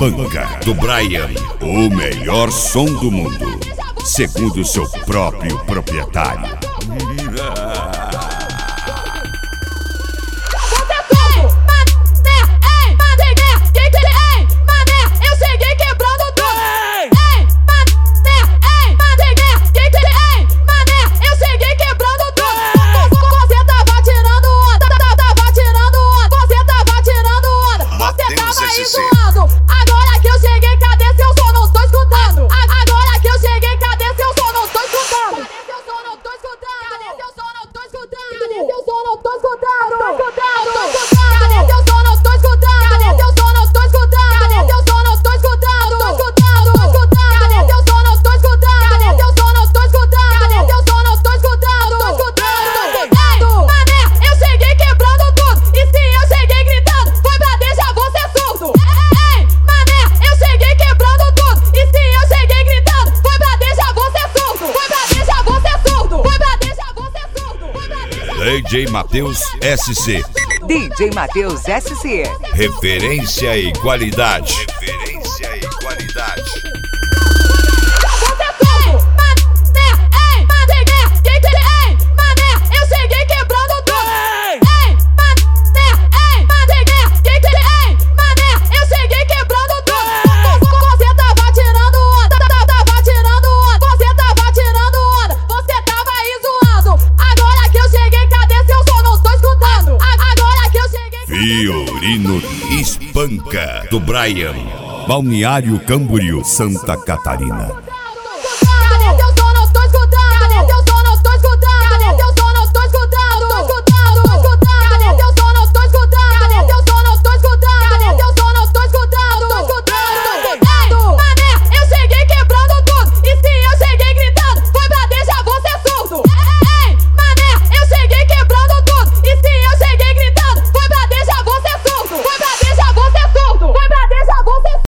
Espanca, do Brian, o melhor som do mundo, segundo seu próprio proprietário. Agora que eu cheguei, cadê seu som? Não tô escutando. Agora que eu cheguei, cadê seu som? Não tô escutando. Cadê seu som? Não tô escutando. Cadê seu som? Não tô escutando. Cadê seu som? Não tô escutando. Cadê seu som? Não tô escutando. Cadê seu som? Não tô escutando. Cadê seu som? Não tô escutando. Tô escutando. Cadê seu som? Não tô escutando. Cadê seu som? Não tô escutando. Cadê seu som? Não tô escutando. Tô escutando. Mané, eu cheguei quebrando tudo. E se eu cheguei gritando, foi pra deixar você surdo. DJ Matheus SC. DJ Matheus SC. Referência e qualidade. Referência e qualidade. Fiorino Espanca, do Brian, Balneário Camboriú, Santa Catarina.